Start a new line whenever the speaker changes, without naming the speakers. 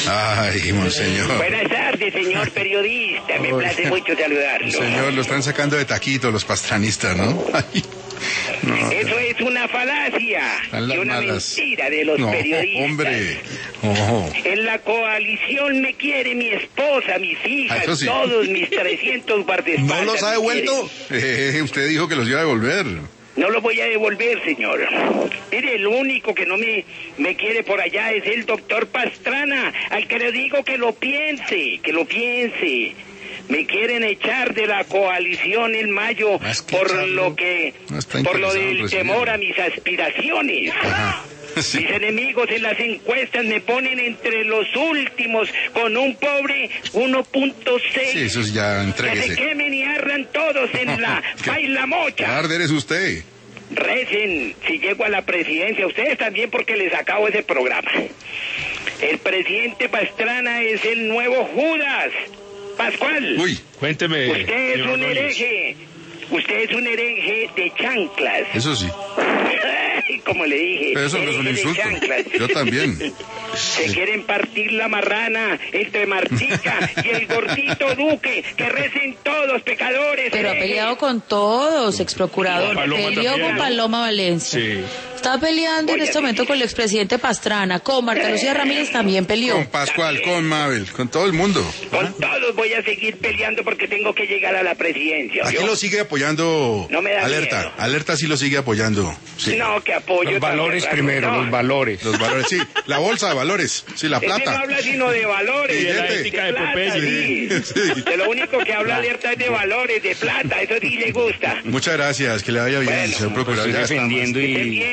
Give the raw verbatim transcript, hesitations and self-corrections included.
Ay, monseñor.
Buenas tardes, señor periodista. Me place mucho saludarlo.
Señor, lo están sacando de taquito los pastranistas, ¿no? Ay, no.
Eso es una falacia
Están las
y una
malas.
mentira de los
No,
periodistas.
hombre. Oh.
En la coalición me quiere mi esposa, mis hijas,
Eso sí.
todos mis trescientos guardaespaldas.
¿No los ha
me
devuelto? Eh, usted dijo que los iba a devolver.
quieren. No los voy a devolver, señor. Mire, el único que no me, me quiere por allá es el doctor Pastrana, al que le digo que lo piense, que lo piense. Me quieren echar de la coalición en mayo
Más que
por
echarlo,
lo que,
no está
por lo
interesado en
del
recibirlo.
temor a mis aspiraciones.
Ajá. Sí.
Mis enemigos en las encuestas me ponen entre los últimos con un pobre uno punto seis.
Sí, eso es ya,
Que se
entréguese.
quemen y arran todos en la
¿Qué?
baila mocha.
Arder es usted.
Recen si llego a la presidencia, ustedes también porque les acabo ese programa. El presidente Pastrana es el nuevo Judas. Pascual,
Uy,
Cuénteme.
usted es
señor
un
Ordóñez.
hereje. Usted es un hereje de chanclas.
eso sí.
Como le dije,
Pero eso no es un
hereje de
insulto.
chanclas.
Yo también.
Se quieren partir la marrana entre Martica y el gordito Duque, que recen todos, pecadores.
Pero ha
herejes.
peleado con todos, ex procurador.
Con Paloma
Peleó
también,
con
¿no?
Paloma Valencia.
Sí.
Está peleando en
Oye,
este momento con el expresidente Pastrana. Con Marta Lucía Ramírez también peleó.
Con Pascual, con Mabel, con todo el mundo.
Con todos voy a seguir peleando porque tengo que llegar a la presidencia.
Aquí
¿oyó?
lo sigue apoyando.
No me da
Alerta,
miedo.
Alerta sí lo sigue apoyando. Sí.
No, que apoyo.
Los valores
tan
primero,
no.
los valores.
Los valores, sí. La bolsa de valores, sí, la
Ese no
plata.
habla sino de valores.
Y de la
de
ética de
plata,
Popeye.
sí.
Sí.
De lo único que habla alerta es de valores, de plata. Eso sí le gusta.
Muchas gracias, que le vaya bien,
Bueno,
señor
Pues
procurador.
estoy
Ya está más.
defendiendo
Que esté
y...
bien.